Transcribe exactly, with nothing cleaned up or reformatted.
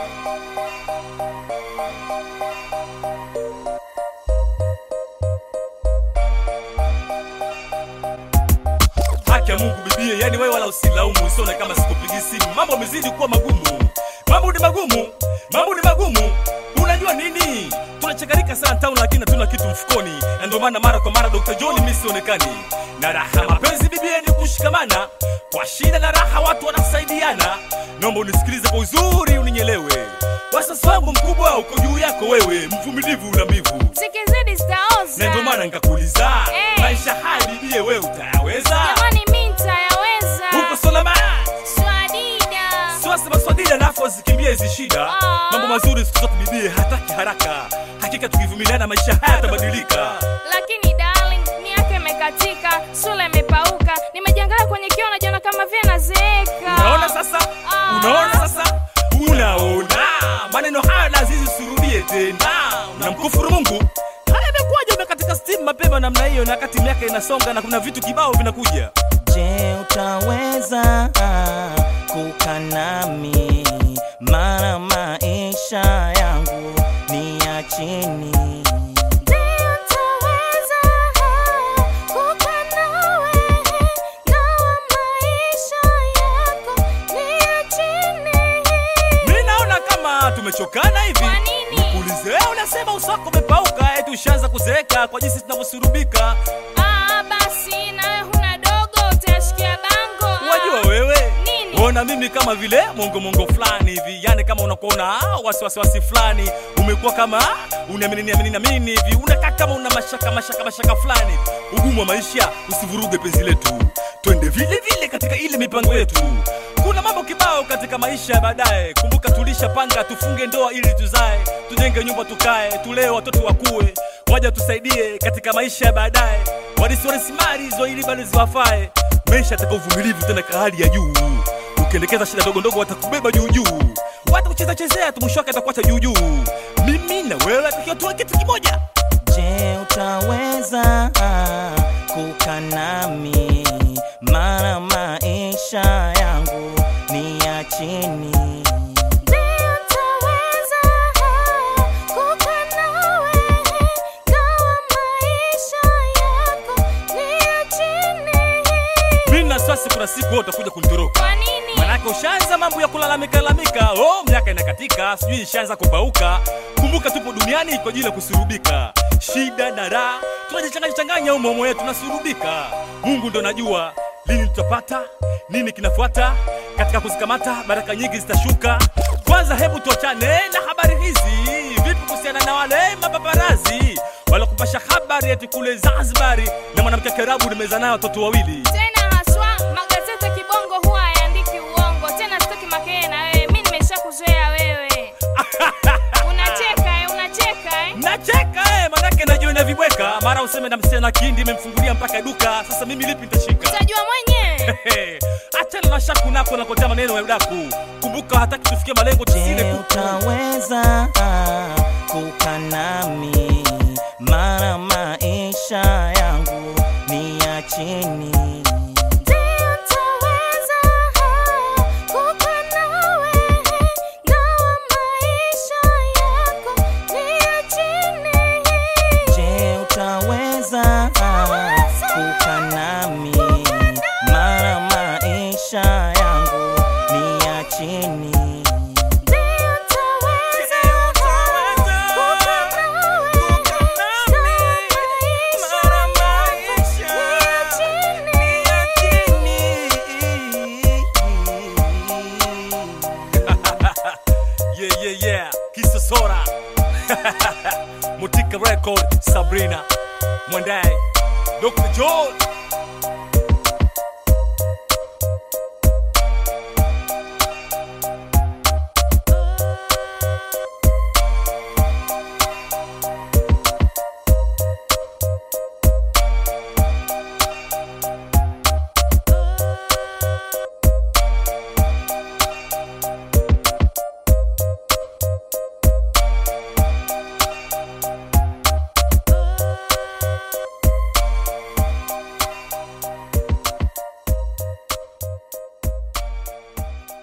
Haki ya Mungu bibie, yani wewe wala usilaumu, usione kama sikupigi simu. Mambo mizidi kuwa magumu. Mambo ni magumu. Mambo ni magumu. Unajua nini? Tunachakarika sana town lakini hatuna kitu mfukoni. Na ndio maana mara kwa mara Doctor John mimi sionekani. Na raha mapenzi bibie ni kushikamana. Kwa shida na raha watu wanasaidiana. Naomba unisikilize kwa uzuri unielewe. Wasasi wangu mkubwa uko juu yako wewe, mvumilivu na mbivu. Sikizidi staoza. Na ndio maana nikakuuliza, hey, maisha haya bibie wewe utayaweza? Jamani mimi nitayaweza. Uko salama? Swadida. Swasa maswadida nafo zikimbia hizi shida. Ah. Mambo mazuri siku zote bibie hataki haraka. Hakika tukivumiliana maisha haya yatabadilika. Lakini darling, miaka imekatika, sura imepauka. Nimejiangalia kwenye kioo najiona kama vile nazeeka. Unaona sasa? Ah. Unaona sasa? Unaona? Maneno haya lazima usirudie tena. Unamkufuru Mungu? Haya imekuwaje umekatika steam mapema namna hiyo na wakati miaka inasonga na kuna vitu kibao vinakuja? Je, utaweza kukaa nami? Maana maisha yangu ni ya chini. Je, utaweza kukaa nawe? Nawa maisha yako ni ya chini. Mimi naona kama tumechokana hivi. Kwa nini? Nikuulize wewe unasema usako umepauka eti ushaanza kuzeeka kwa jinsi tunavyosurubika. Ah, basi nawe huna dogo utashikia bango. Wajua wewe? Nini? Ona mimi kama vile mongo mongo fulani hivi. Yani kama unakuona wasi wasi wasi fulani. Umekuwa kama uniamini niamini na mimi hivi. Unakaa kama una mashaka mashaka mashaka fulani. Ugumu wa maisha usivuruge penzi letu. Twende vile vile katika ile mipango yetu. Kuna mambo kibao katika maisha baadaye. Kumbuka tulisha panga tufunge ndoa ili tuzae. Tujenge nyumba tukae, tulee watoto wakue. Waje tusaidie katika maisha baadaye. Wadisi walisimari hizo ili bali ziwafae. Maisha yataka uvumilivu tena kwa hali ya juu. Ukiendekeza shida ndogo ndogo watakubeba juu juu. Watu kucheza chezea tu mwisho wake atakuacha juu juu. Mimi na wewe tukiwa tu kitu kimoja. Je, utaweza kukaa nami? Maana maisha yangu ni ya chini. Je, utaweza kukaa nawe? Nawa maisha yako ni ya chini. Mimi na sasa kuna siku wewe utakuja kunitoroka. Kwa nini? Manake ushaanza mambo ya kulalamika lalamika. Oh, miaka inakatika, sijui ishaanza kupauka. Kumbuka tupo duniani kwa ajili ya kusurubika. Shida na raha tunajichanganya changanya humo humo yetu tunasurubika. Mungu ndo anajua lini tutapata, nini kinafuata. Katika kuzikamata baraka nyingi zitashuka. Kwanza hebu tuachane na habari hizi. Vipi kuhusiana na wale mapaparazi wala kupasha habari eti kule Zanzibar na mwanamke Karabu nimeza naye watoto wawili. Tena haswa magazeti kibongo huwa hayaandiki uongo. Tena sitaki makeye na wewe. Mimi nimeshakuzoea wewe. Unacheka eh, unacheka eh. Nacheka eh, manake najiona vibweka. Mara useme na msichana Kindi nimemfungulia mpaka duka. Sasa mimi lipi nitashika? Utajua mwenyewe. Achana na shaku nako na kotea maneno ya udaku. Kumbuka hataki tufikie malengo tusile Je, kuku. utaweza kukaa nami? Maana maisha yangu ni ya chini. Je, utaweza kukaa nawe? Nawa maisha yako ni ya chini. Je, utaweza kukaa nami? Maana maisha yangu ni ya chini. Je, utaweza kukaa nawe? Nawa maisha yako ni ya chini. Yeah, yeah, yeah. Kisa Sora. Mutika Record, Sabrina. Mwandai. Doctor John.